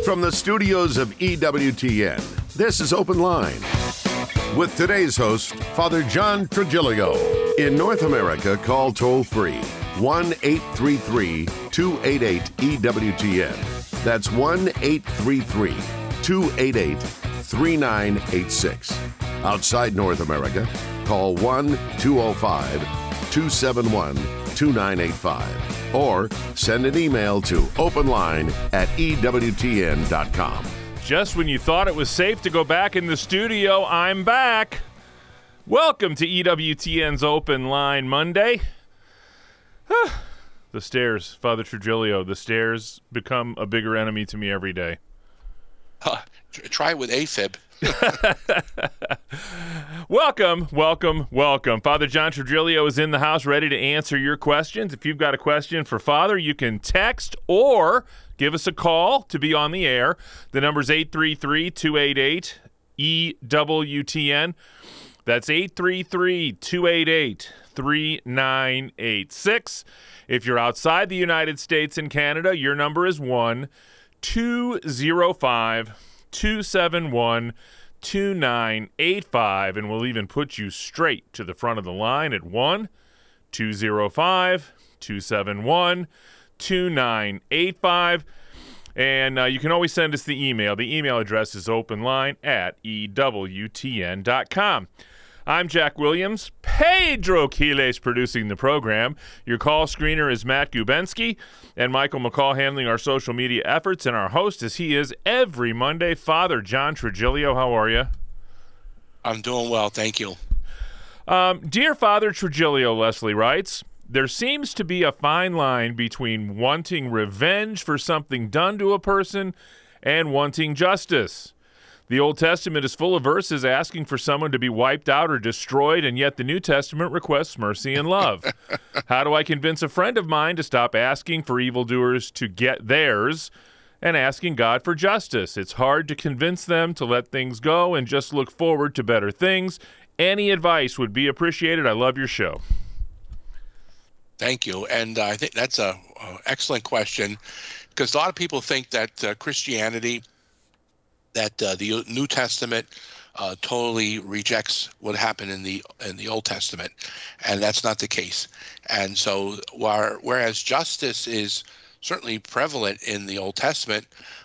From the studios of EWTN, this is Open Line. With today's host, Father John Trigilio. In North America, call toll-free 1-833-288-EWTN. That's 1-833-288-3986. Outside North America, call 1-205-271-2985. Or send an email to openline@ewtn.com. Just when you thought it was safe to go back in the studio, I'm back. Welcome to EWTN's Open Line Monday. The stairs, Father Trigilio, the stairs become a bigger enemy to me every day. Try it with AFib. Welcome. Father John Trigilio is in the house ready to answer your questions. If you've got a question for Father, you can text or give us a call to be on the air. The number's 833-288-EWTN. That's 833-288-3986. If you're outside the United States and Canada, your number is 1-205-271-2985, and we'll even put you straight to the front of the line at 1-205-271-2985. And you can always send us the email. The email address is openline@ewtn.com. I'm Jack Williams. Pedro Quiles producing the program. Your call screener is Matt Gubensky, and Michael McCall handling our social media efforts, and our host, as he is every Monday, Father John Trigilio. How are you? I'm doing well, thank you. Dear Father Trigilio, Leslie writes, there seems to be a fine line between wanting revenge for something done to a person and wanting justice. The Old Testament is full of verses asking for someone to be wiped out or destroyed, and yet the New Testament requests mercy and love. How do I convince a friend of mine to stop asking for evildoers to get theirs and asking God for justice? It's hard to convince them to let things go and just look forward to better things. Any advice would be appreciated. I love your show. Thank you. And I think that's an excellent question, because a lot of people think that Christianity, that the New Testament totally rejects what happened in the Old Testament, and that's not the case. And so whereas justice is certainly prevalent in the Old Testament,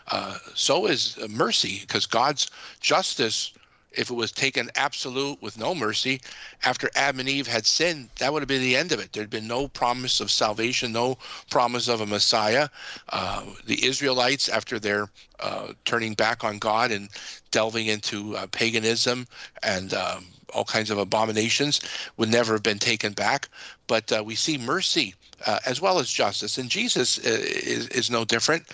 so is mercy, because God's justice, if it was taken absolute with no mercy, after Adam and Eve had sinned, that would have been the end of it. There'd been no promise of salvation, no promise of a Messiah. The Israelites, after their turning back on God and delving into paganism and all kinds of abominations, would never have been taken back. But we see mercy as well as justice. And Jesus is no different.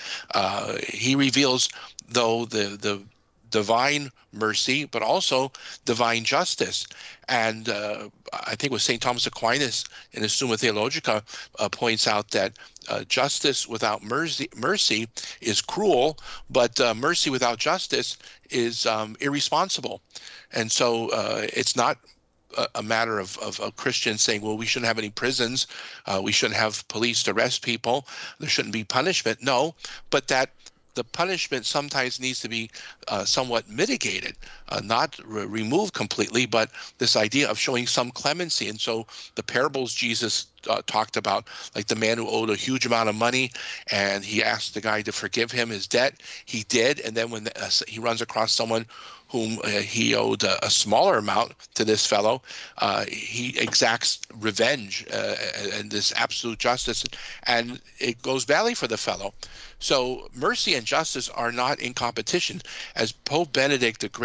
He reveals, though, the divine mercy, but also divine justice. And I think with St. Thomas Aquinas in his Summa Theologica points out that justice without mercy is cruel, but mercy without justice is irresponsible. And so it's not a matter of Christians saying, well, we shouldn't have any prisons, we shouldn't have police to arrest people, there shouldn't be punishment. No, but that the punishment sometimes needs to be somewhat mitigated, not removed completely, but this idea of showing some clemency. And so the parables Jesus talked about, like the man who owed a huge amount of money, and he asked the guy to forgive him his debt. He did, and then when he runs across someone whom he owed a smaller amount to this fellow, he exacts revenge and this absolute justice, and it goes badly for the fellow. So mercy and justice are not in competition. As Pope Benedict, I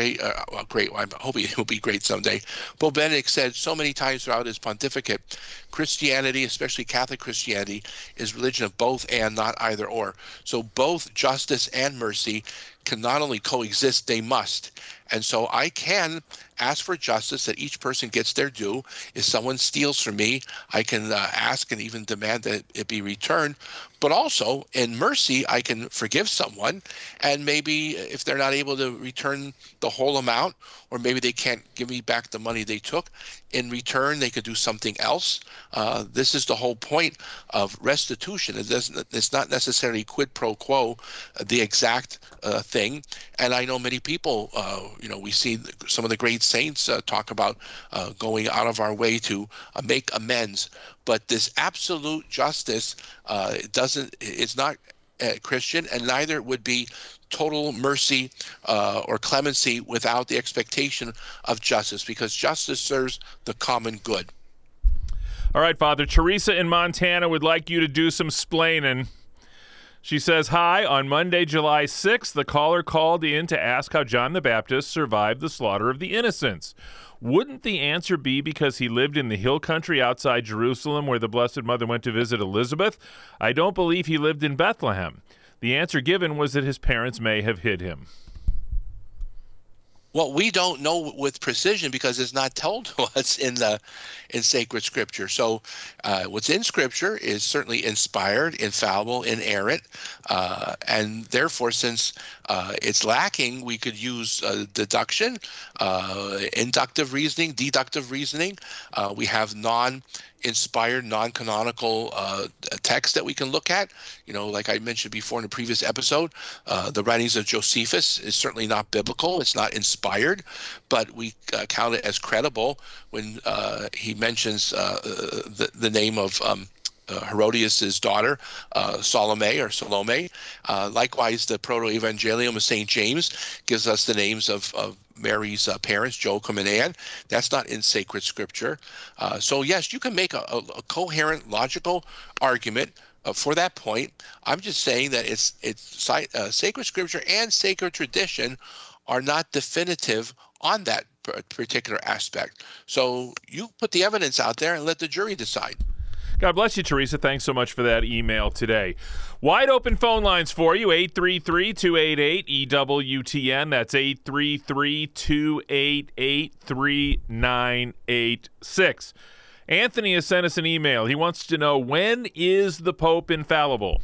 hope he will be great someday, Pope Benedict said so many times throughout his pontificate, Christianity, especially Catholic Christianity, is religion of both and, not either or. So both justice and mercy can not only coexist, they must. And so I can ask for justice, that each person gets their due. If someone steals from me, I can ask and even demand that it be returned. But also, in mercy, I can forgive someone. And maybe if they're not able to return the whole amount, or maybe they can't give me back the money they took, in return, they could do something else. This is the whole point of restitution. It's not necessarily quid pro quo, the exact thing. And I know many people, we see some of the great saints talk about going out of our way to make amends. But this absolute justice it's not Christian, and neither would be total mercy or clemency without the expectation of justice, because justice serves the common good. All right, Father. Teresa in Montana would like you to do some splaining. She says, hi, on Monday, July 6th, the caller called in to ask how John the Baptist survived the slaughter of the innocents. Wouldn't the answer be because he lived in the hill country outside Jerusalem where the Blessed Mother went to visit Elizabeth? I don't believe he lived in Bethlehem. The answer given was that his parents may have hid him. Well, we don't know with precision because it's not told to us in sacred scripture. So what's in scripture is certainly inspired, infallible, inerrant, and therefore, since it's lacking, we could use deduction, inductive reasoning, deductive reasoning. We have non-inspired, non-canonical text that we can look at. Like I mentioned before in the previous episode, the writings of Josephus is certainly not biblical. It's not inspired, but we count it as credible when he mentions the name of Herodias' daughter, Salome. Likewise, the Proto-Evangelium of St. James gives us the names of Mary's parents, Joachim and Anne. That's not in sacred scripture. So yes, you can make a coherent, logical argument for that point. I'm just saying that it's sacred scripture and sacred tradition are not definitive on that particular aspect. So you put the evidence out there and let the jury decide. God bless you, Teresa. Thanks so much for that email today. Wide open phone lines for you, 833-288-EWTN. That's 833-288-3986. Anthony has sent us an email. He wants to know, when is the Pope infallible?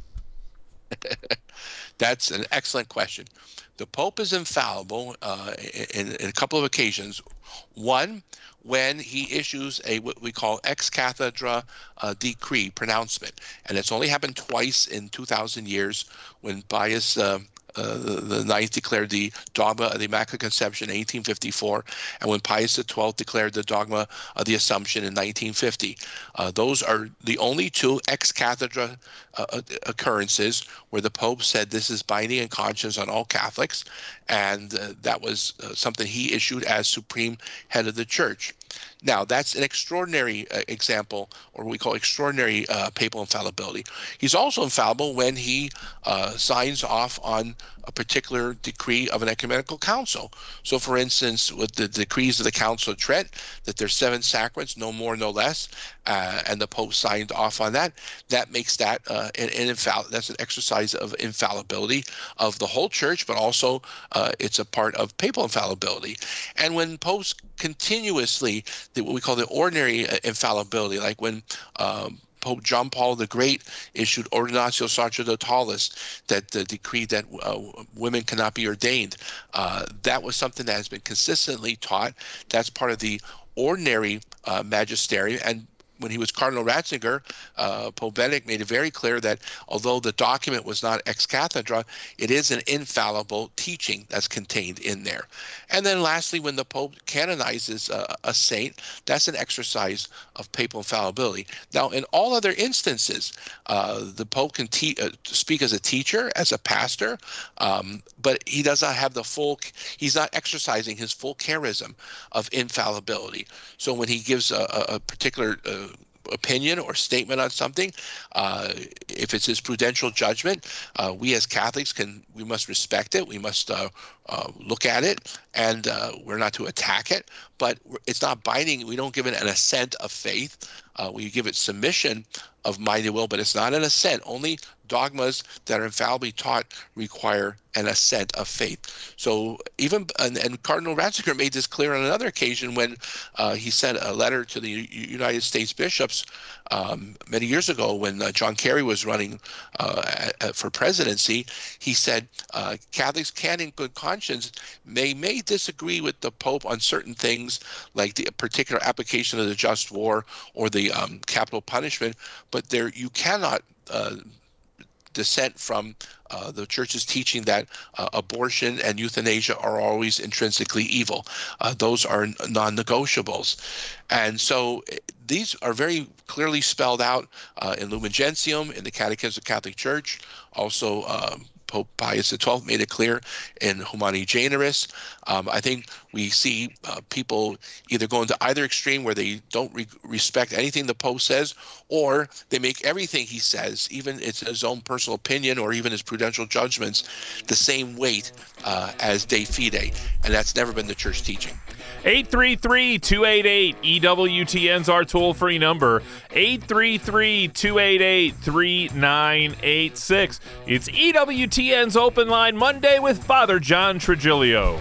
That's an excellent question. The Pope is infallible in a couple of occasions. One, when he issues what we call ex cathedra decree, pronouncement. And it's only happened twice in 2,000 years, when Pius the Ninth declared the dogma of the Immaculate Conception in 1854, and when Pius XII declared the dogma of the Assumption in 1950. Those are the only two ex cathedra occurrences where the Pope said this is binding in conscience on all Catholics, and that was something he issued as supreme head of the Church. Now, that's an extraordinary example, or what we call extraordinary papal infallibility. He's also infallible when he signs off on a particular decree of an ecumenical council. So, for instance, with the decrees of the Council of Trent, that there's 7 sacraments, no more, no less, and the Pope signed off on that, that makes that that's an exercise of infallibility of the whole Church, but also it's a part of papal infallibility. And when popes continuously, what we call the ordinary infallibility, like when Pope John Paul the Great issued Ordinatio Sacerdotales, that decreed that women cannot be ordained. That was something that has been consistently taught. That's part of the ordinary magisterium. And when he was Cardinal Ratzinger, Pope Benedict made it very clear that although the document was not ex cathedra, it is an infallible teaching that's contained in there. And then lastly, when the Pope canonizes a saint, that's an exercise of papal infallibility. Now, in all other instances, the Pope can speak as a teacher, as a pastor, but he does not have he's not exercising his full charism of infallibility. So when he gives a particular opinion or statement on something, if it's his prudential judgment, we as Catholics we must respect it. We must look at it, and we're not to attack it, but it's not binding. We don't give it an assent of faith. we give it submission of mind and will, but it's not an assent. Only dogmas that are infallibly taught require an assent of faith. So even, and Cardinal Ratzinger made this clear on another occasion when he sent a letter to the United States bishops many years ago when John Kerry was running for presidency. He said Catholics can in good conscience may disagree with the Pope on certain things like the particular application of the just war or the capital punishment, but there you cannot dissent from the Church's teaching that abortion and euthanasia are always intrinsically evil. Those are non-negotiables. And so these are very clearly spelled out in Lumen Gentium, in the Catechism of the Catholic Church. Also, Pope Pius XII made it clear in Humani Generis. I think we see people either going to either extreme where they don't respect anything the Pope says, or they make everything he says, even it's his own personal opinion or even his prudential judgments, the same weight as De Fide. And that's never been the Church teaching. 833-288-EWTN's our toll-free number. 833-288-3986. It's EWTN's Open Line Monday with Father John Trigilio.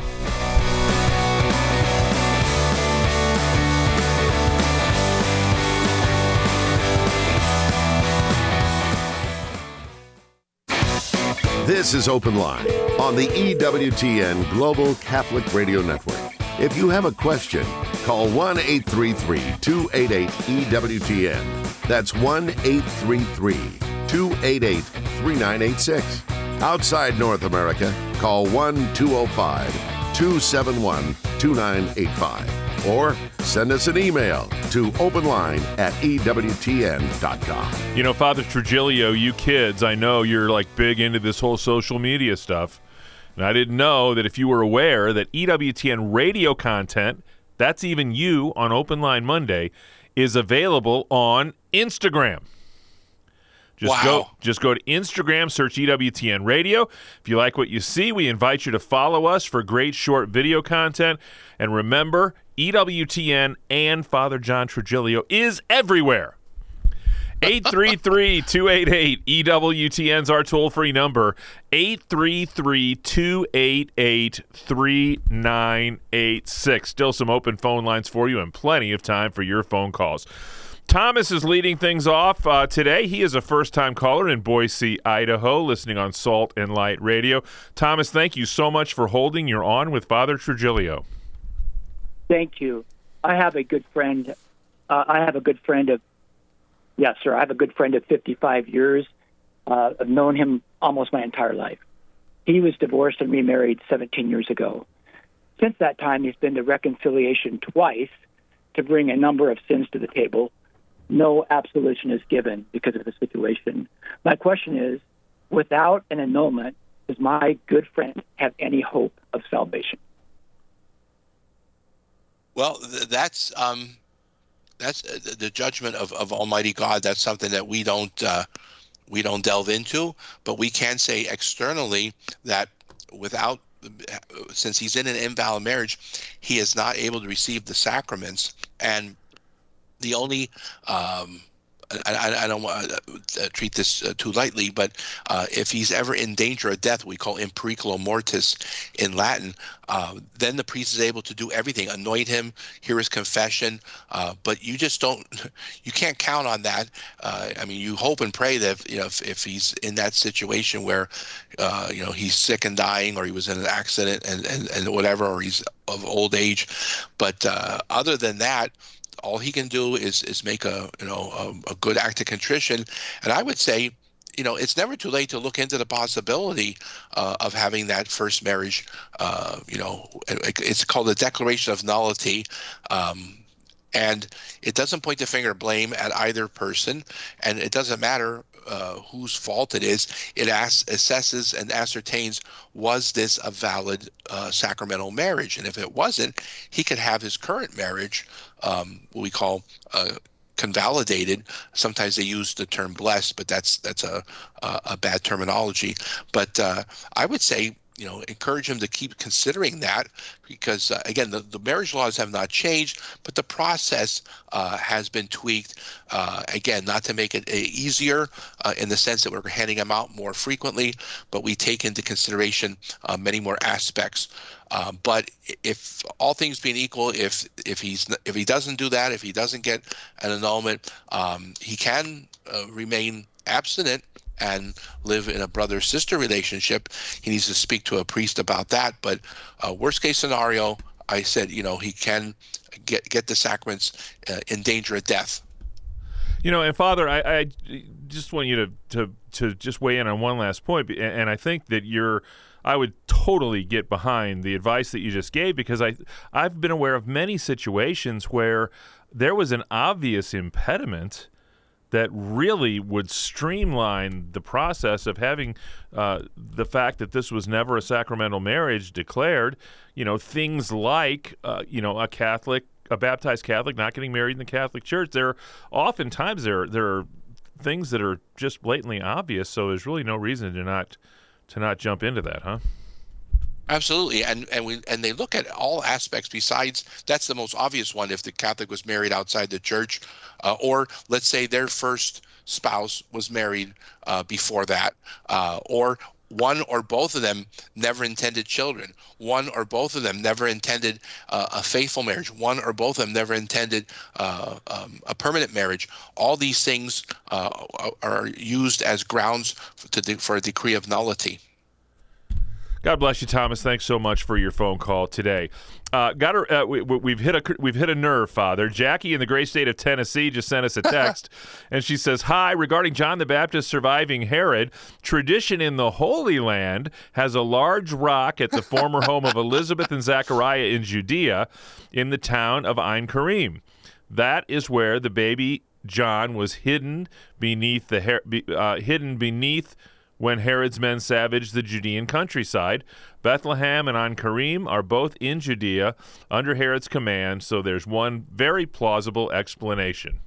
This is Open Line on the EWTN Global Catholic Radio Network. If you have a question, call 1-833-288-EWTN. That's 1-833-288-3986. Outside North America, call 1-205-271-2985. Or send us an email to openline@ewtn.com. You know, Father Trigilio, you kids, I know you're like big into this whole social media stuff. And I didn't know that if you were aware that EWTN radio content, that's even you on Open Line Monday, is available on Instagram. Just go to Instagram, search EWTN Radio. If you like what you see, we invite you to follow us for great short video content. And remember, EWTN and Father John Trigilio is everywhere. 833-288-EWTN's our toll-free number. 833-288-3986. Still some open phone lines for you and plenty of time for your phone calls. Thomas is leading things off today. He is a first-time caller in Boise, Idaho, listening on Salt and Light Radio. Thomas, thank you so much for holding. You're on with Father Trigilio. Thank you. I have a good friend. I have a good friend of 55 years. I've known him almost my entire life. He was divorced and remarried 17 years ago. Since that time, he's been to reconciliation twice to bring a number of sins to the table. No absolution is given because of the situation. My question is, without an annulment, does my good friend have any hope of salvation? Well, that's the judgment of Almighty God. That's something that we don't delve into, but we can say externally that since he's in an invalid marriage, he is not able to receive the sacraments. And the only I don't want to treat this too lightly, but if he's ever in danger of death, we call in periculo mortis in Latin, then the priest is able to do everything, anoint him, hear his confession, but you can't count on that. I mean, you hope and pray that if he's in that situation where he's sick and dying, or he was in an accident and whatever, or he's of old age, but other than that, all he can do is make a good act of contrition. And I would say, it's never too late to look into the possibility of having that first marriage. It's called the declaration of nullity. And it doesn't point the finger of blame at either person. And it doesn't matter whose fault it is. It assesses and ascertains, was this a valid sacramental marriage? And if it wasn't, he could have his current marriage, what we call convalidated. Sometimes they use the term blessed, but that's a bad terminology. But I would say, encourage him to keep considering that, because again, the marriage laws have not changed, but the process has been tweaked. Again, not to make it easier in the sense that we're handing them out more frequently, but we take into consideration many more aspects. But if all things being equal, if he doesn't do that, if he doesn't get an annulment, he can remain abstinent and live in a brother-sister relationship. He needs to speak to a priest about that. But worst case scenario, I said, he can get the sacraments in danger of death. And Father, I just want you to just weigh in on one last point, and I think that I would totally get behind the advice that you just gave, because I've been aware of many situations where there was an obvious impediment that really would streamline the process of having the fact that this was never a sacramental marriage declared. Things like a baptized Catholic not getting married in the Catholic Church. Oftentimes there are things that are just blatantly obvious. So there's really no reason to not jump into that, huh? Absolutely, and they look at all aspects besides, that's the most obvious one, if the Catholic was married outside the church, or let's say their first spouse was married before that, or one or both of them never intended children, one or both of them never intended a faithful marriage, one or both of them never intended a permanent marriage. All these things are used as grounds for a decree of nullity. God bless you, Thomas. Thanks so much for your phone call today. We've hit a nerve, Father. Jackie in the great state of Tennessee just sent us a text, and she says, "Hi, regarding John the Baptist surviving Herod, tradition in the Holy Land has a large rock at the former home of Elizabeth and Zachariah in Judea, in the town of Ein Karim. That is where the baby John was hidden beneath when Herod's men savaged the Judean countryside. Bethlehem and Ein Karim are both in Judea under Herod's command, so there's one very plausible explanation."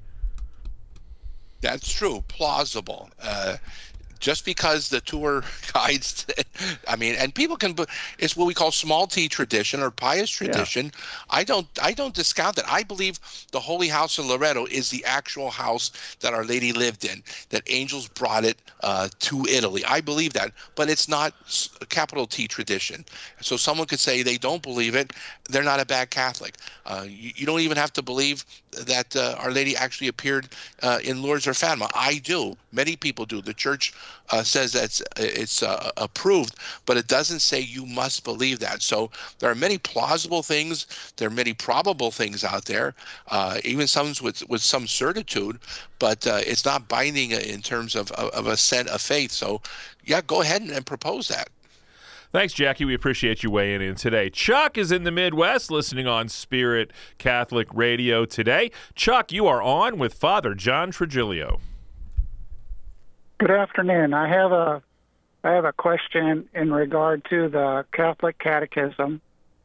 That's true, plausible. Just because the tour guides, and people can, it's what we call small t tradition or pious tradition. Yeah. I don't discount that. I believe the Holy House in Loreto is the actual house that Our Lady lived in, that angels brought it to Italy. I believe that, but it's not a capital T tradition. So someone could say they don't believe it. They're not a bad Catholic. You don't even have to believe that Our Lady actually appeared in Lourdes or Fatima. I do. Many people do. The Church says that it's approved, but it doesn't say you must believe that. So there are many plausible things. There are many probable things out there, even some with some certitude, but it's not binding in terms of assent of faith. So, yeah, go ahead and propose that. Thanks, Jackie. We appreciate you weighing in today. Chuck is in the Midwest listening on Spirit Catholic Radio today. Chuck, you are on with Father John Trigilio. Good afternoon. I have a question in regard to the Catholic Catechism.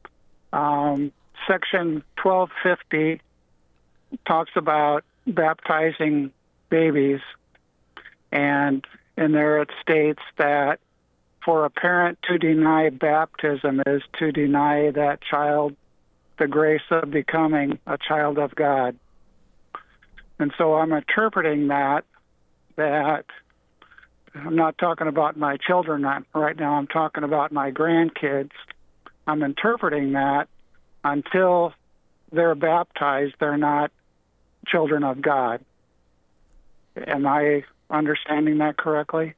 Section 1250 talks about baptizing babies, and in there it states that for a parent to deny baptism is to deny that child the grace of becoming a child of God. And so I'm interpreting that I'm not talking about my children right now, I'm talking about my grandkids. I'm interpreting that until they're baptized, they're not children of God. Am I understanding that correctly?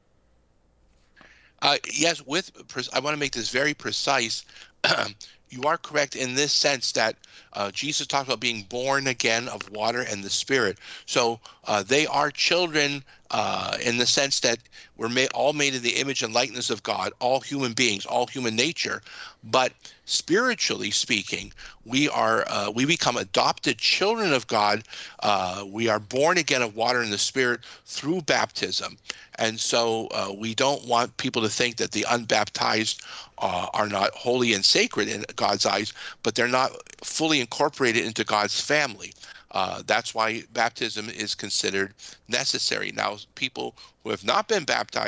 Yes, I want to make this very precise. You are correct in this sense that Jesus talked about being born again of water and the Spirit. So they are children in the sense that we're all made in the image and likeness of God, all human beings, all human nature. But spiritually speaking, we become adopted children of God. We are born again of water and the Spirit through baptism. And so we don't want people to think that the unbaptized are not holy and sacred in God's eyes, but they're not fully incorporated into God's family. That's why baptism is considered necessary. Now, people who have not been baptized,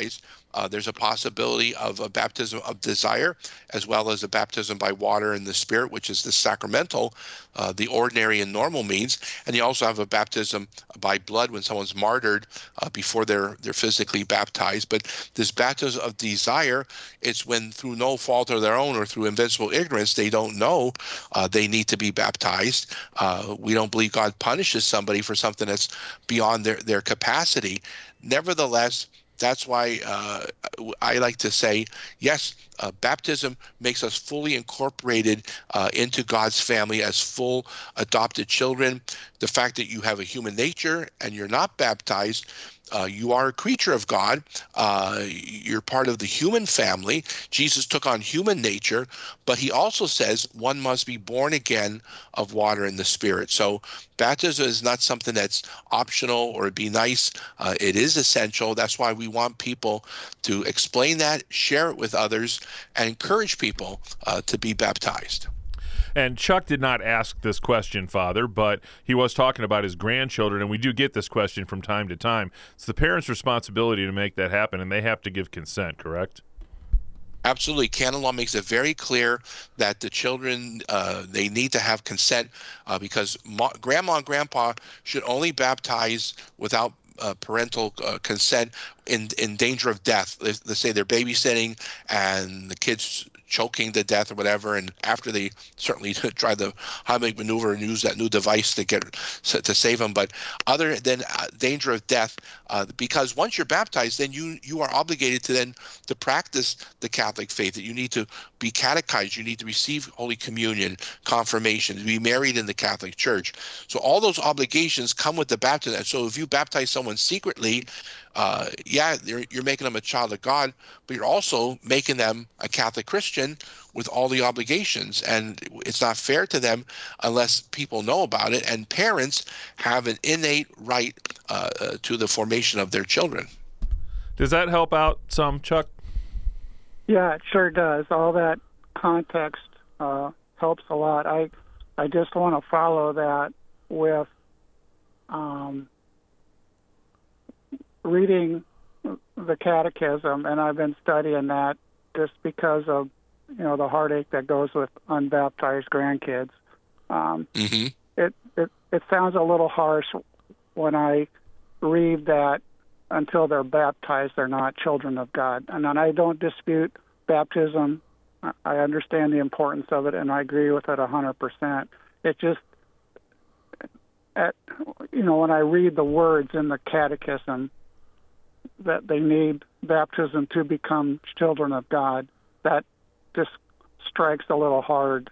There's a possibility of a baptism of desire, as well as a baptism by water and the Spirit, which is the sacramental, the ordinary and normal means. And you also have a baptism by blood when someone's martyred before they're physically baptized. But this baptism of desire, it's when through no fault of their own or through invincible ignorance, they don't know they need to be baptized. We don't believe God punishes somebody for something that's beyond their capacity. Nevertheless, that's why I like to say, yes, baptism makes us fully incorporated into God's family as full adopted children. The fact that you have a human nature and you're not baptized, you are a creature of God. You're part of the human family. Jesus took on human nature, but he also says one must be born again of water and the Spirit. So baptism is not something that's optional or it'd be nice. It is essential. That's why we want people to explain that, share it with others, and encourage people to be baptized. And Chuck did not ask this question, Father, but he was talking about his grandchildren, and we do get this question from time to time. It's the parents' responsibility to make that happen, and they have to give consent, correct? Absolutely. Canon law makes it very clear that the children, they need to have consent because grandma and grandpa should only baptize without parental consent in danger of death. Let's say they're babysitting and the kids choking to death or whatever, and after they certainly try the Heimlich maneuver and use that new device to save them, but other than danger of death, because once you're baptized, then you are obligated to practice the Catholic faith. That you need to be catechized, you need to receive Holy Communion, confirmation, to be married in the Catholic Church. So all those obligations come with the baptism. And so if you baptize someone secretly, you're making them a child of God, but you're also making them a Catholic Christian with all the obligations. And it's not fair to them unless people know about it. And parents have an innate right to the formation of their children. Does that help out some, Chuck? Yeah, it sure does. All that context helps a lot. I just want to follow that with reading the catechism, and I've been studying that just because of the heartache that goes with unbaptized grandkids. It sounds a little harsh when I read that until they're baptized, they're not children of God. And I don't dispute baptism. I understand the importance of it, and I agree with it 100%. It just, when I read the words in the catechism that they need baptism to become children of God, that just strikes a little hard.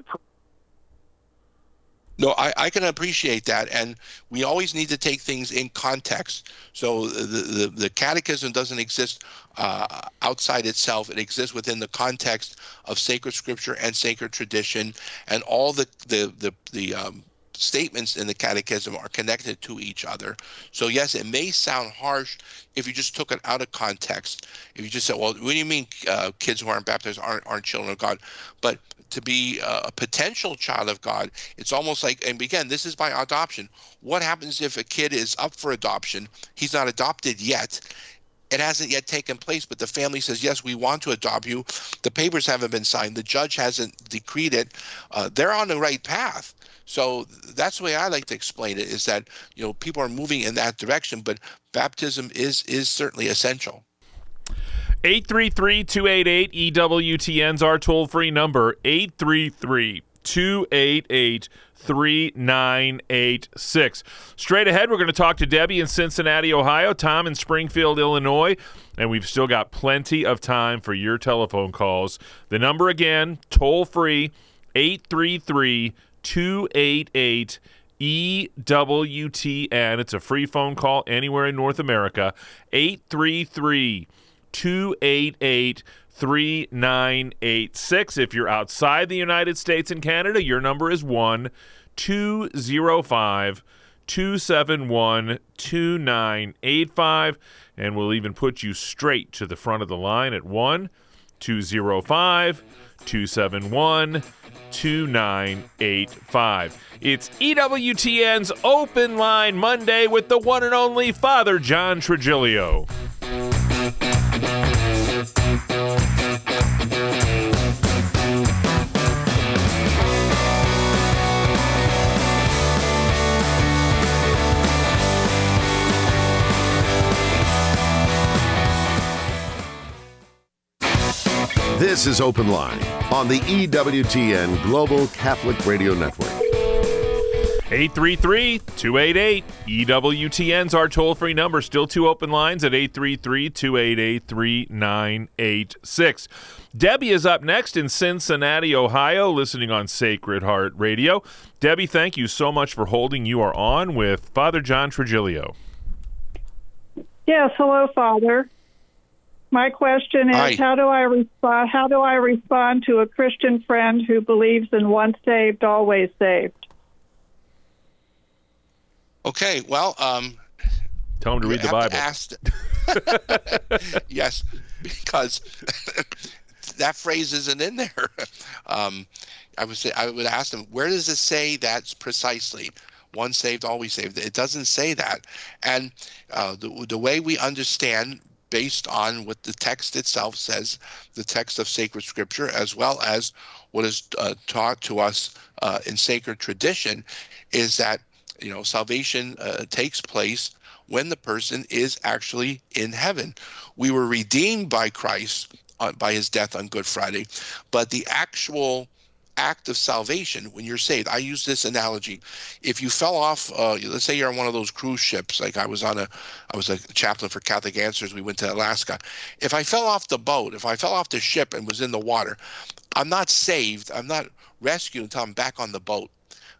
No, I can appreciate that, and we always need to take things in context. So the catechism doesn't exist outside itself. It exists within the context of sacred scripture and sacred tradition, and all the statements in the catechism are connected to each other. So yes, it may sound harsh if you just took it out of context. If you just said, well, what do you mean kids who aren't baptized aren't children of God? But to be a potential child of God, it's almost like, and again, this is by adoption. What happens if a kid is up for adoption? He's not adopted yet. It hasn't yet taken place, but the family says, yes, we want to adopt you. The papers haven't been signed. The judge hasn't decreed it. They're on the right path. So that's the way I like to explain it, is that, people are moving in that direction, but baptism is certainly essential. 833-288-EWTN's our toll-free number, 833-288-3986. Straight ahead, we're going to talk to Debbie in Cincinnati, Ohio, Tom in Springfield, Illinois, and we've still got plenty of time for your telephone calls. The number again, toll-free, 833-288-EWTN. It's a free phone call anywhere in North America, 833-288-3986. If you're outside the United States and Canada, your number is 1-205-271-2985, and we'll even put you straight to the front of the line at 1-205-271-2985. It's EWTN's Open Line Monday with the one and only Father John Trigilio. This is Open Line on the EWTN Global Catholic Radio Network. 833-288-EWTN's our toll-free number. Still 2 open lines at 833-288-3986. Debbie is up next in Cincinnati, Ohio, listening on Sacred Heart Radio. Debbie, thank you so much for holding. You are on with Father John Trigilio. Yes, hello, Father. My question is, Hi. how do I respond to a Christian friend who believes in once saved, always saved? Okay, well, Tell him to read the Bible. Yes, because that phrase isn't in there. I would ask them, where does it say that's precisely? Once saved, always saved. It doesn't say that. And the way we understand, based on what the text itself says, the text of sacred scripture, as well as what is taught to us in sacred tradition, is that salvation takes place when the person is actually in heaven. We were redeemed by Christ by his death on Good Friday, but the actual act of salvation, when you're saved, I use this analogy. If you fell off, let's say you're on one of those cruise ships, like I was a chaplain for Catholic Answers, we went to Alaska. If I fell off the boat, if I fell off the ship and was in the water, I'm not saved, I'm not rescued until I'm back on the boat.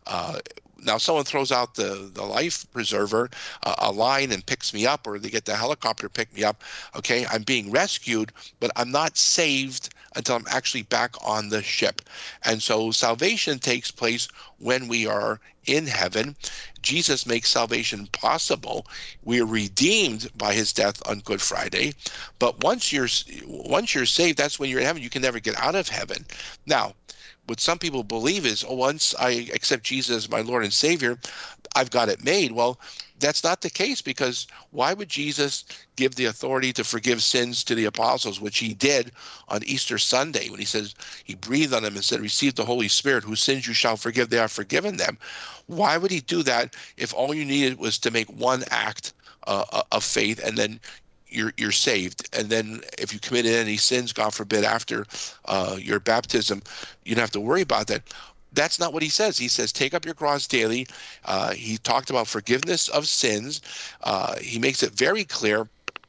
Now, someone throws out the life preserver, a line, and picks me up, or they get the helicopter to pick me up. Okay, I'm being rescued, but I'm not saved until I'm actually back on the ship. And so salvation takes place when we are in heaven. Jesus makes salvation possible. We are redeemed by his death on Good Friday. But once you're saved, that's when you're in heaven. You can never get out of heaven. Now, what some people believe is, once I accept Jesus as my Lord and Savior, I've got it made. Well, that's not the case, because why would Jesus give the authority to forgive sins to the apostles, which he did on Easter Sunday, when he says, he breathed on them and said, receive the Holy Spirit, whose sins you shall forgive, they are forgiven them. Why would he do that if all you needed was to make one act of faith, and then you're saved? And then if you committed any sins, God forbid, after your baptism, you don't have to worry about that. That's not what he says. He says, take up your cross daily. He talked about forgiveness of sins. He makes it very clear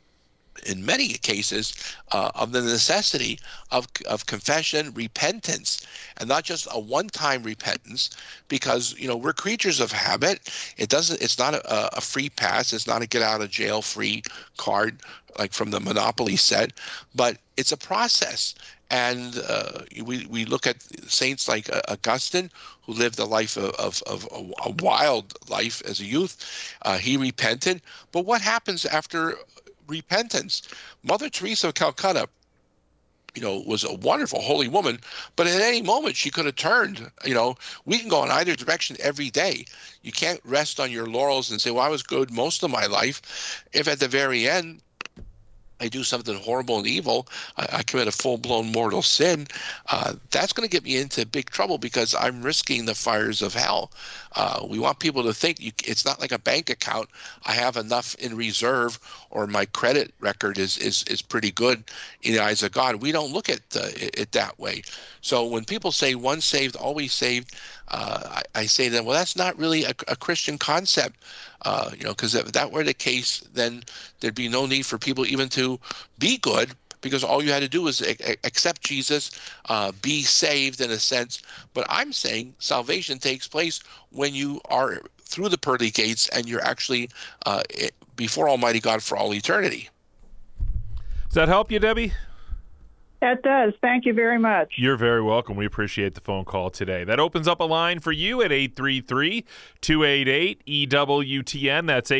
in many cases of the necessity of confession, repentance, and not just a one-time repentance, because we're creatures of habit. It's not a free pass. It's not a get out of jail free card like from the Monopoly set, but it's a process. And we look at saints like Augustine, who lived a life of a wild life as a youth. He repented, but what happens after repentance? Mother Teresa of Calcutta, was a wonderful holy woman, but at any moment she could have turned. We can go in either direction every day. You can't rest on your laurels and say, well, I was good most of my life. If at the very end I do something horrible and evil, I commit a full-blown mortal sin, that's going to get me into big trouble, because I'm risking the fires of hell. We want people to think it's not like a bank account. I have enough in reserve, or my credit record is pretty good in the eyes of God. We don't look at it that way. So when people say once saved, always saved, I say to them, well, that's not really a Christian concept. Because if that were the case, then there'd be no need for people even to be good, because all you had to do was accept Jesus, be saved in a sense. But I'm saying salvation takes place when you are through the pearly gates and you're actually before Almighty God for all eternity. Does that help you, Debbie? That does. Thank you very much. You're very welcome. We appreciate the phone call today. That opens up a line for you at 833-288-EWTN. That's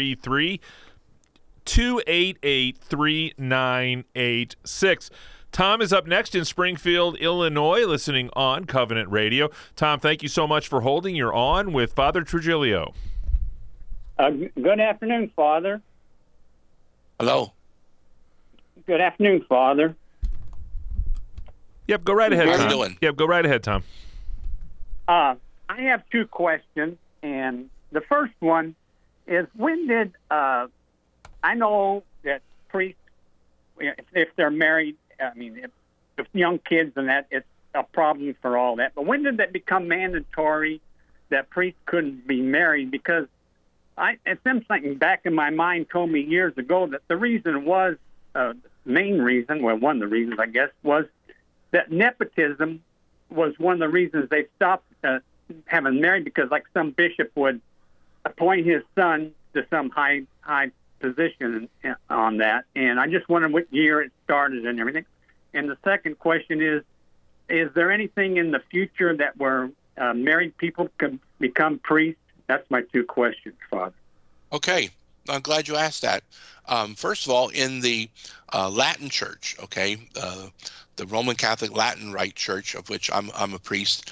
833-288-3986. Tom is up next in Springfield, Illinois, listening on Covenant Radio. Tom, thank you so much for holding. You're on with Father Trigilio. Good afternoon, Father. Hello. Good afternoon, Father. Yep, go right ahead, Tom. How you doing? Yep, go right ahead, Tom. I have two questions, and the first one is, when did I know that priests, if they're married, with young kids and that, it's a problem for all that. But when did that become mandatory that priests couldn't be married? Because it's something back in my mind told me years ago that the reason was, main reason, well, one of the reasons, I guess, was that nepotism was one of the reasons they stopped having married, because like some bishop would appoint his son to some high position on that. And I just wondered what year it started and everything. And the second question is there anything in the future that where married people can become priests? That's my two questions, Father. Okay. I'm glad you asked that. First of all, in the Latin Church, okay, the Roman Catholic Latin Rite Church, of which I'm a priest,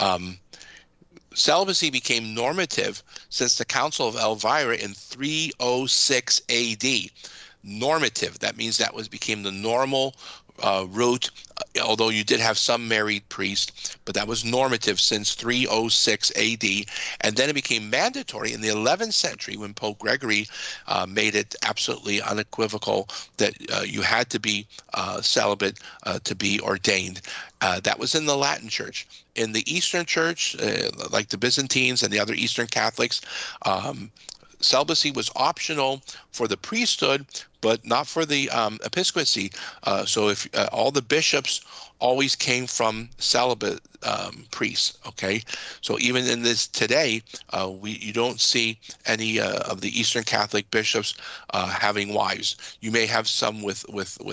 celibacy became normative since the Council of Elvira in 306 A.D. Normative. That means that became the normal route, although you did have some married priests, but that was normative since 306 AD. And then it became mandatory in the 11th century when Pope Gregory made it absolutely unequivocal that you had to be celibate to be ordained. That was in the Latin Church. In the Eastern Church, like the Byzantines and the other Eastern Catholics, celibacy was optional for the priesthood, but not for the episcopacy. So if all the bishops always came from celibate priests, okay? So even in this today, you don't see any of the Eastern Catholic bishops having wives. You may have some with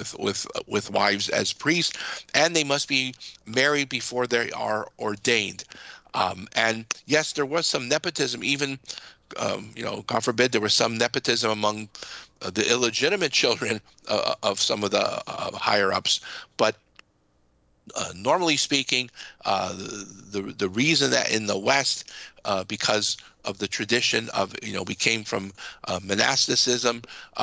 wives as priests, and they must be married before they are ordained. And yes, there was some nepotism, even God forbid, there was some nepotism among the illegitimate children of some of the higher ups. But normally speaking, the reason that in the West, because of the tradition of, we came from monasticism,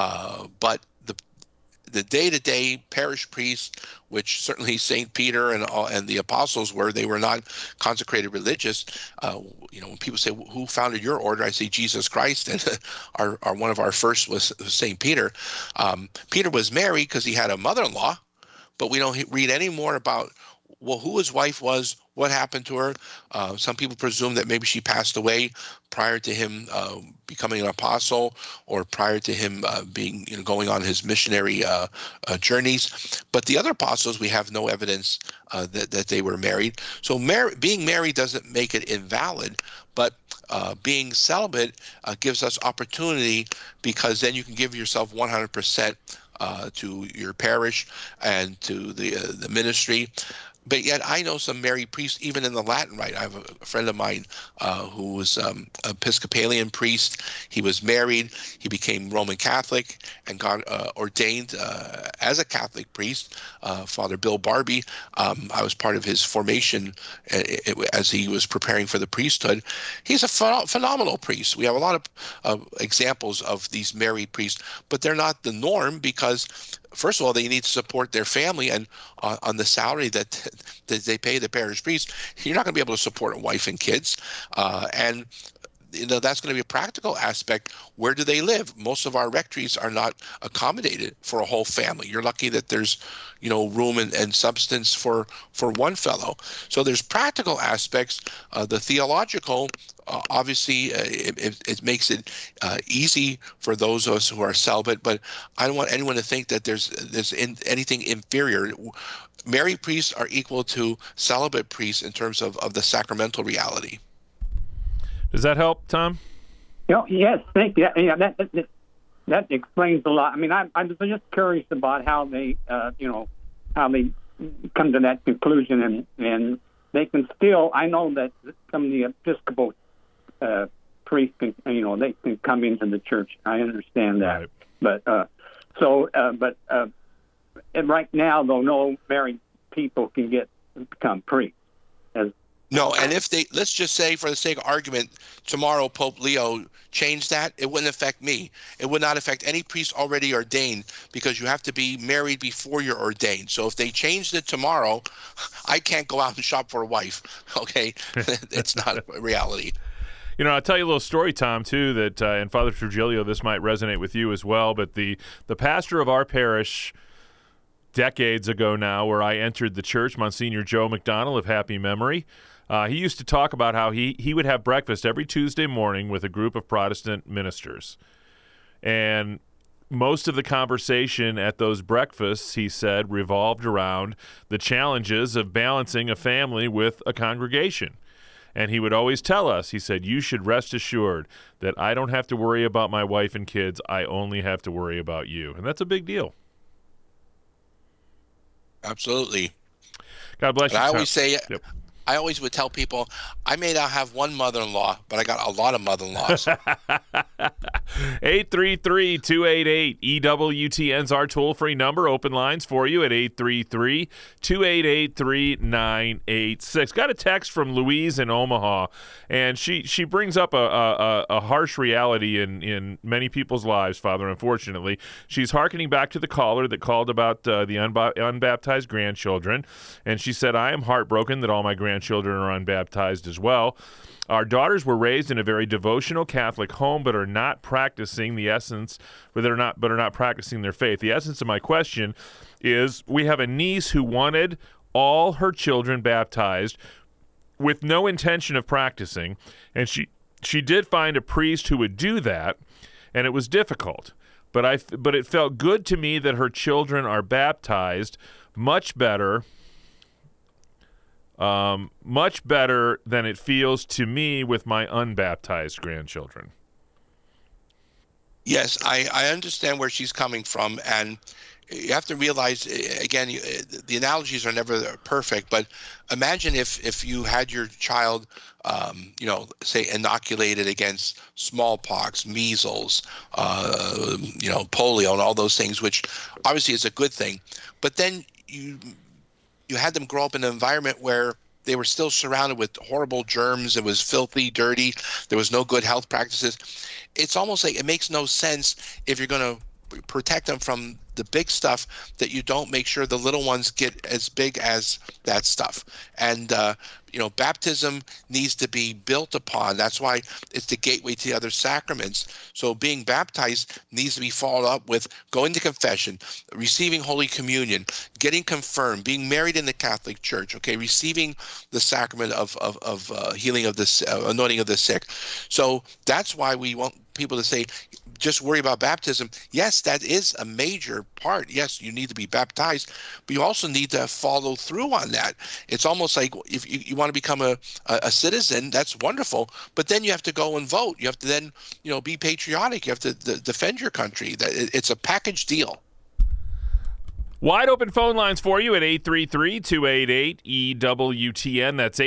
but the day-to-day parish priest, which certainly St. Peter and the apostles were, they were not consecrated religious. When people say, who founded your order? I say Jesus Christ, and one of our first was St. Peter. Peter was married because he had a mother-in-law, but we don't read any more about, who his wife was, what happened to her. Some people presume that maybe she passed away prior to him becoming an apostle, or prior to him going on his missionary journeys. But the other apostles, we have no evidence that they were married. So being married doesn't make it invalid, but being celibate gives us opportunity, because then you can give yourself 100% to your parish and to the ministry. But yet I know some married priests, even in the Latin Rite. I have a friend of mine who was an Episcopalian priest. He was married. He became Roman Catholic and got ordained as a Catholic priest, Father Bill Barbie. I was part of his formation as he was preparing for the priesthood. He's a phenomenal priest. We have a lot of examples of these married priests, but they're not the norm, because first of all, they need to support their family, and on the salary that they pay the parish priest, you're not going to be able to support a wife and kids. And that's going to be a practical aspect. Where do they live? Most of our rectories are not accommodated for a whole family. You're lucky that there's, room and substance for one fellow. So there's practical aspects. The theological, obviously, it makes it easy for those of us who are celibate. But I don't want anyone to think that there's anything inferior. Married priests are equal to celibate priests in terms of the sacramental reality. Does that help, Tom? Yes, thank you. Yeah, that explains a lot. I mean, I'm just curious about how they, how they come to that conclusion, and they can still. I know that some of the Episcopal priests can, they can come into the church. I understand that, right. But and right now, though, no married people can become priests. No, and if let's just say, for the sake of argument, tomorrow Pope Leo changed that, it wouldn't affect me. It would not affect any priest already ordained, because you have to be married before you're ordained. So if they changed it tomorrow, I can't go out and shop for a wife, okay? It's not a reality. I'll tell you a little story, Tom, too, that, and Father Trujillo, this might resonate with you as well, but the pastor of our parish decades ago now, where I entered the church, Monsignor Joe McDonnell of happy memory. He used to talk about how he would have breakfast every Tuesday morning with a group of Protestant ministers. And most of the conversation at those breakfasts, he said, revolved around the challenges of balancing a family with a congregation. And he would always tell us, he said, you should rest assured that I don't have to worry about my wife and kids. I only have to worry about you. And that's a big deal. Absolutely. God bless you. I always say, Yep. I always would tell people, I may not have one mother-in-law, but I got a lot of mother-in-laws. 833-288-EWTN's our toll-free number. Open lines for you at 833-288-3986. Got a text from Louise in Omaha, and she brings up a harsh reality in many people's lives, Father, unfortunately. She's hearkening back to the caller that called about the unbaptized grandchildren, and she said, I am heartbroken that all my grandchildren are unbaptized as well. Our daughters were raised in a very devotional Catholic home, but are not practicing the essence, but are not practicing their faith. The essence of my question is: we have a niece who wanted all her children baptized with no intention of practicing, and she did find a priest who would do that, and it was difficult. But it felt good to me that her children are baptized, much better than it feels to me with my unbaptized grandchildren. Yes, I understand where she's coming from, and you have to realize, again, the analogies are never perfect, but imagine if you had your child, say inoculated against smallpox, measles, polio, and all those things, which obviously is a good thing, but then you had them grow up in an environment where they were still surrounded with horrible germs. It was filthy, dirty. There was no good health practices. It's almost like it makes no sense if you're going to protect them from the big stuff that you don't make sure the little ones get as big as that stuff. And, baptism needs to be built upon. That's why it's the gateway to the other sacraments. So being baptized needs to be followed up with going to confession, receiving Holy Communion, getting confirmed, being married in the Catholic Church, receiving the sacrament of healing of the anointing of the sick. So that's why we want people to say, just worry about baptism. Yes, that is a major part. Yes, you need to be baptized, but you also need to follow through on that. It's almost like if you want to become a citizen, that's wonderful, but then you have to go and vote. You have to then, be patriotic. You have to defend your country. It's a package deal. Wide open phone lines for you at 833-288-EWTN. That's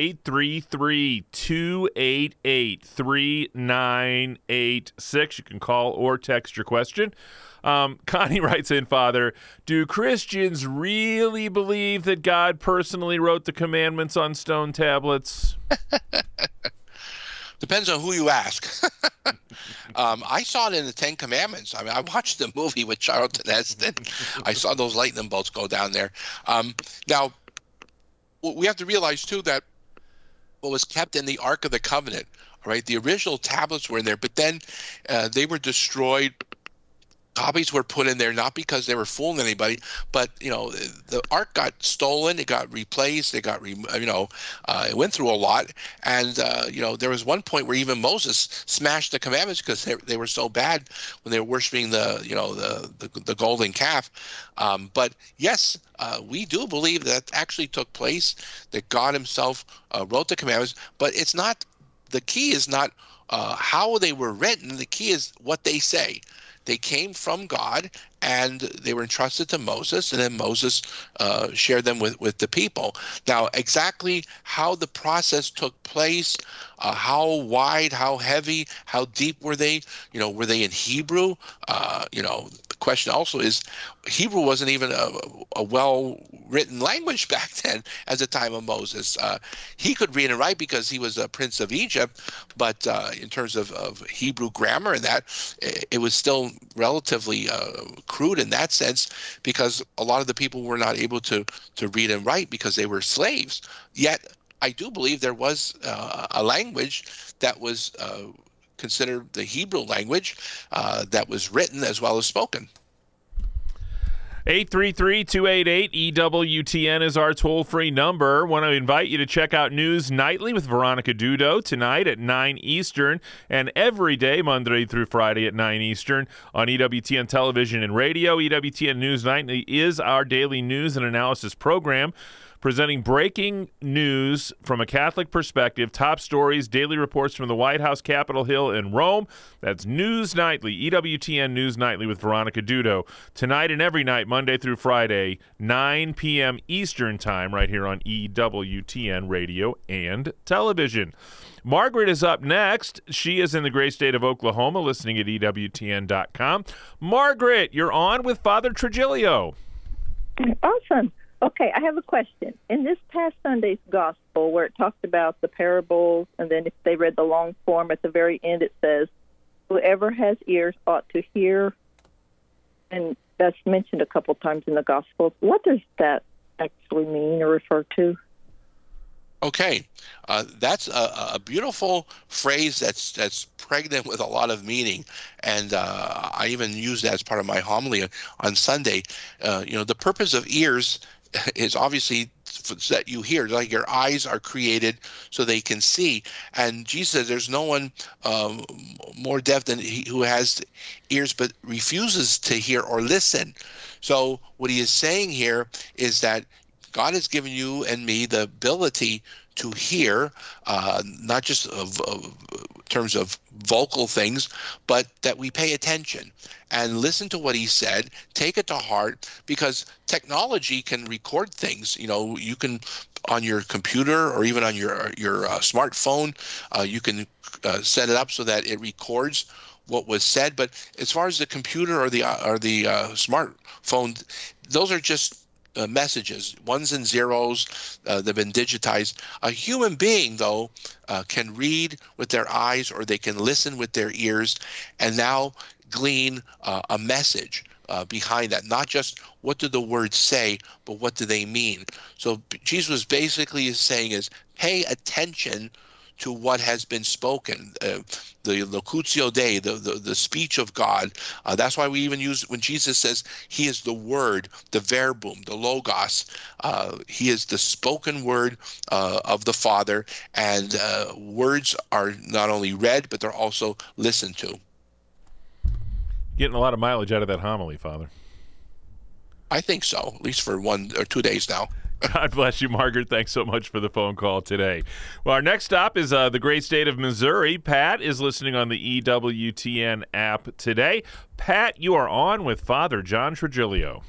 833-288-3986. You can call or text your question. Connie writes in, Father, do Christians really believe that God personally wrote the commandments on stone tablets? Depends on who you ask. I saw it in the Ten Commandments. I watched the movie with Charlton Heston. I saw those lightning bolts go down there. Now, we have to realize, too, that what was kept in the Ark of the Covenant, the original tablets were in there, but then they were destroyed. Copies were put in there not because they were fooling anybody, but the ark got stolen, it got replaced, it got it went through a lot, and there was one point where even Moses smashed the commandments because they were so bad when they were worshiping the golden calf. But yes, we do believe that actually took place, that God Himself wrote the commandments, but it's not. The key is not how they were written. The key is what they say. They came from God, and they were entrusted to Moses, and then Moses shared them with the people. Now, exactly how the process took place, how wide, how heavy, how deep were they? Were they in Hebrew? The question also is, Hebrew wasn't even a well-written language back then at the time of Moses. He could read and write because he was a prince of Egypt, but in terms of Hebrew grammar and that, it was still relatively crude in that sense, because a lot of the people were not able to read and write because they were slaves. Yet, I do believe there was a language that was considered the Hebrew language that was written as well as spoken. 833-288-EWTN is our toll-free number. Want to invite you to check out News Nightly with Veronica Dudo tonight at 9 Eastern and every day, Monday through Friday at 9 Eastern on EWTN Television and Radio. EWTN News Nightly is our daily news and analysis program, presenting breaking news from a Catholic perspective, top stories, daily reports from the White House, Capitol Hill, and Rome. That's News Nightly, EWTN News Nightly with Veronica Dudo. Tonight and every night, Monday through Friday, 9 p.m. Eastern Time, right here on EWTN Radio and Television. Margaret is up next. She is in the great state of Oklahoma, listening at EWTN.com. Margaret, you're on with Father Trigilio. Awesome. Okay, I have a question. In this past Sunday's gospel, where it talked about the parables, and then if they read the long form at the very end, it says, whoever has ears ought to hear, and that's mentioned a couple times in the gospel. What does that actually mean or refer to? Okay, that's a beautiful phrase that's pregnant with a lot of meaning, and I even use that as part of my homily on Sunday. The purpose of ears is obviously that you hear, like your eyes are created so they can see. And Jesus says there's no one more deaf than he who has ears but refuses to hear or listen. So what he is saying here is that God has given you and me the ability to hear, not just of terms of vocal things, but that we pay attention and listen to what he said, take it to heart, because technology can record things. You can, on your computer or even on your smartphone, you can set it up so that it records what was said. But as far as the computer or the smartphone, those are just messages, ones and zeros. They've been digitized. A human being, though, can read with their eyes or they can listen with their ears and now glean a message behind that. Not just what do the words say, but what do they mean. So Jesus basically is saying is pay attention to what has been spoken, the locutio Dei, the speech of God. That's why we even use, when Jesus says he is the word, the verbum, the logos, he is the spoken word of the Father, and words are not only read, but they're also listened to. Getting a lot of mileage out of that homily, Father. I think so, at least for 1 or 2 days now. God bless you, Margaret. Thanks so much for the phone call today. Well, our next stop is the great state of Missouri. Pat is listening on the EWTN app today. Pat, you are on with Father John Trigilio.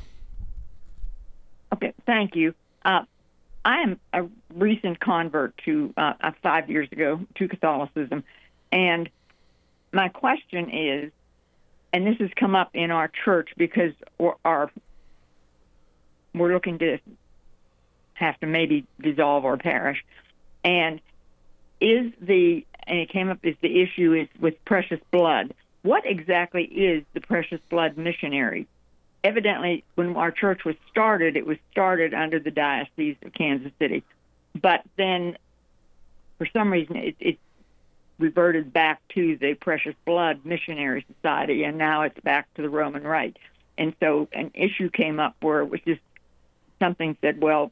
Okay, thank you. I am a recent convert to 5 years ago to Catholicism, and my question is, and this has come up in our church because we're looking to have to maybe dissolve our parish, and it came up is the issue is with precious blood. What exactly is the precious blood missionary? Evidently, when our church was started, it was started under the Diocese of Kansas City, but then for some reason it reverted back to the Precious Blood Missionary Society, and now it's back to the Roman Rite. And so an issue came up where it was just something said, well,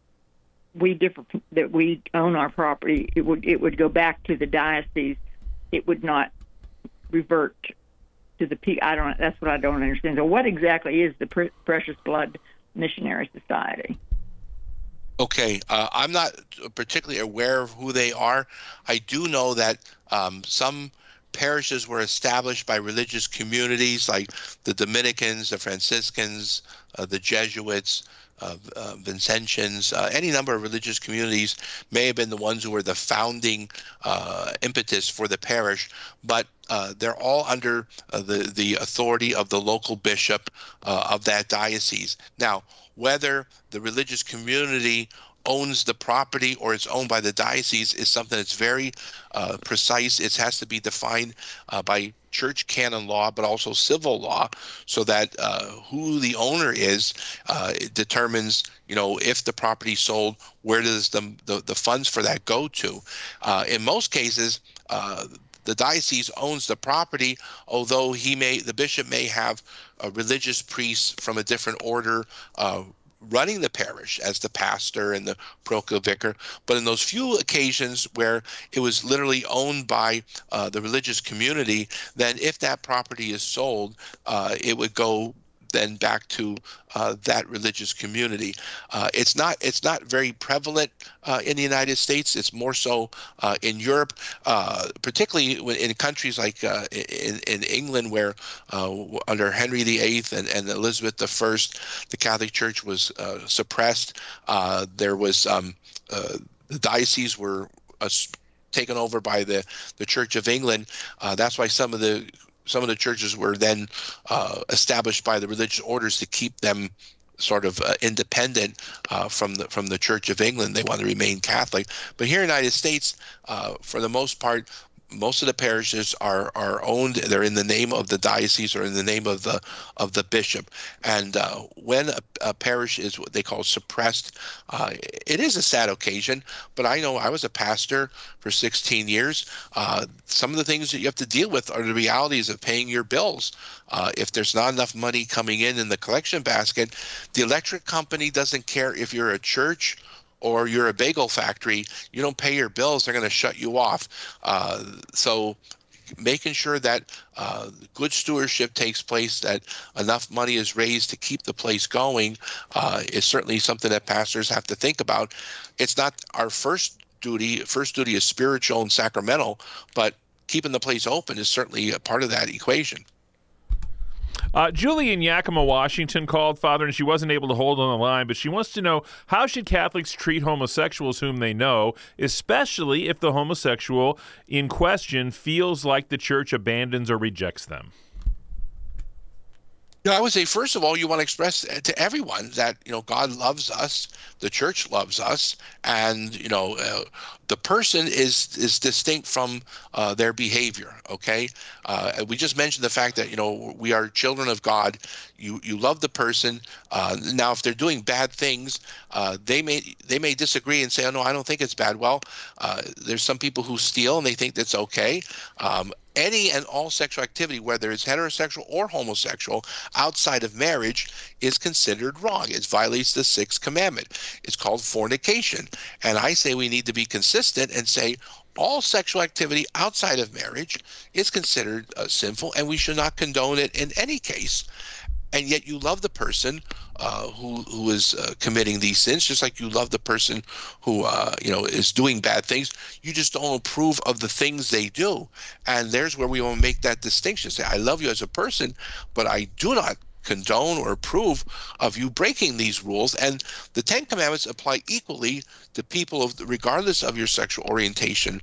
that we own our property, it would go back to the diocese. It would not revert to the that's what I don't understand. So what exactly is the Precious Blood Missionary Society? Okay, I'm not particularly aware of who they are. I do know that some parishes were established by religious communities like the Dominicans, the Franciscans, the Jesuits, Vincentians, any number of religious communities may have been the ones who were the founding impetus for the parish, but they're all under the authority of the local bishop of that diocese. Now, whether the religious community owns the property or it's owned by the diocese is something that's very precise. It has to be defined by church canon law, but also civil law, so that who the owner is it determines, if the property is sold, where does the funds for that go to? In most cases, the diocese owns the property, although the bishop may have a religious priest from a different order running the parish as the pastor and the parochial vicar. But in those few occasions where it was literally owned by the religious community, then if that property is sold, it would go then back to that religious community. It's not very prevalent in the United States. It's more so in Europe, particularly in countries like in England, where under Henry VIII and Elizabeth I, the Catholic Church was suppressed. There was the dioceses were taken over by the Church of England. That's why some of the churches were then established by the religious orders to keep them sort of independent from the Church of England. They want to remain Catholic. But here in the United States, for the most part, most of the parishes are owned. They're in the name of the diocese or in the name of the bishop. And when a parish is what they call suppressed, it is a sad occasion. But I know I was a pastor for 16 years. Some of the things that you have to deal with are the realities of paying your bills. If there's not enough money coming in the collection basket, the electric company doesn't care if you're a church or you're a bagel factory. You don't pay your bills, they're going to shut you off. So making sure that good stewardship takes place, that enough money is raised to keep the place going, is certainly something that pastors have to think about. It's not our first duty. First duty is spiritual and sacramental, but keeping the place open is certainly a part of that equation. Julie in Yakima, Washington called, Father, and she wasn't able to hold on the line, but she wants to know, how should Catholics treat homosexuals whom they know, especially if the homosexual in question feels like the church abandons or rejects them? I would say, first of all, you want to express to everyone that, God loves us, the church loves us, and, the person is distinct from their behavior, okay? We just mentioned the fact that, we are children of God. You love the person. Now, if they're doing bad things, they may disagree and say, oh, no, I don't think it's bad. Well, there's some people who steal and they think that's okay. Any and all sexual activity, whether it's heterosexual or homosexual, outside of marriage is considered wrong. It violates the sixth commandment. It's called fornication. And I say we need to be consistent and say all sexual activity outside of marriage is considered sinful, and we should not condone it in any case. And yet you love the person who is committing these sins, just like you love the person who is doing bad things. You just don't approve of the things they do. And there's where we want to make that distinction. Say, I love you as a person, but I do not condone or approve of you breaking these rules. And the Ten Commandments apply equally to people regardless of your sexual orientation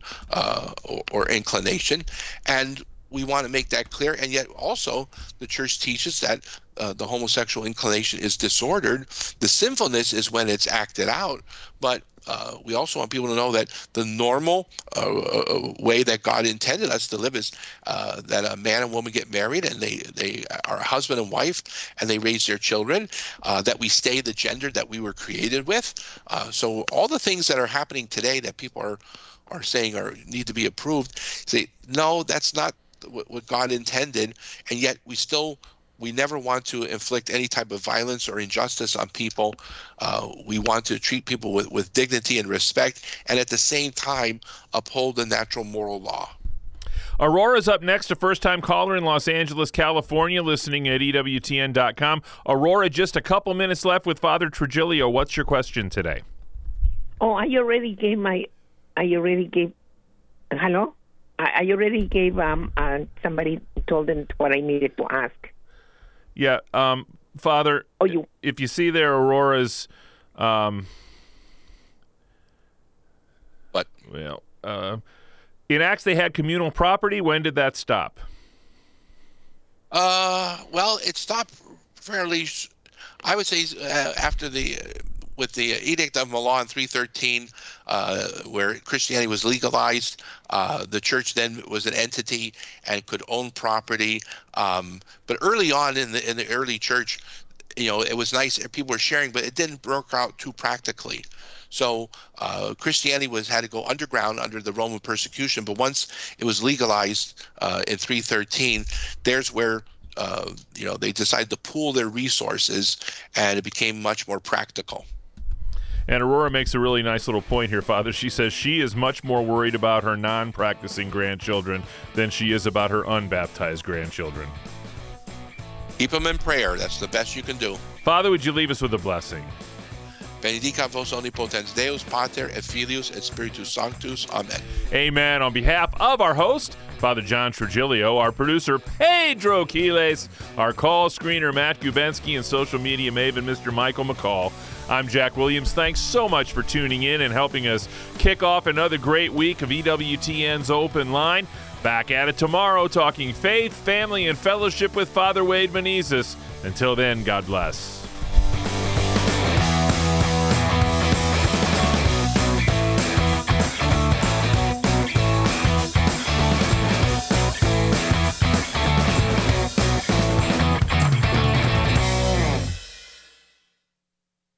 or inclination. And we want to make that clear. And yet also the church teaches that the homosexual inclination is disordered. The sinfulness is when it's acted out. But we also want people to know that the normal way that God intended us to live is that a man and woman get married, and they are husband and wife, and they raise their children, that we stay the gender that we were created with. So all the things that are happening today that people are saying need to be approved, say, no, that's not what God intended. And yet we never want to inflict any type of violence or injustice on people. We want to treat people with dignity and respect, and at the same time uphold the natural moral law. Aurora's up next, a first-time caller in Los Angeles, California, listening at EWTN.com. Aurora, just a couple minutes left with Father Trigilio. What's your question today? Oh, I already gave hello? I already gave somebody told them what I needed to ask. Yeah, Father, if you see there, Aurora's, what? Well, in Acts they had communal property. When did that stop? Well, it stopped fairly, I would say, after with the Edict of Milan 313, where Christianity was legalized. The church then was an entity and could own property. But early on in the early church, it was nice. People were sharing, but it didn't work out too practically. So Christianity had to go underground under the Roman persecution. But once it was legalized in 313, there's where they decided to pool their resources, and it became much more practical. And Aurora makes a really nice little point here, Father. She says she is much more worried about her non-practicing grandchildren than she is about her unbaptized grandchildren. Keep them in prayer. That's the best you can do. Father, would you leave us with a blessing? Benedicat vos omnipotens Deus, Pater et Filius et Spiritus Sanctus. Amen. Amen. On behalf of our host, Father John Trigilio, our producer, Pedro Quiles, our call screener, Matt Gubensky, and social media maven, Mr. Michael McCall, I'm Jack Williams. Thanks so much for tuning in and helping us kick off another great week of EWTN's Open Line. Back at it tomorrow, talking faith, family, and fellowship with Father Wade Menezes. Until then, God bless.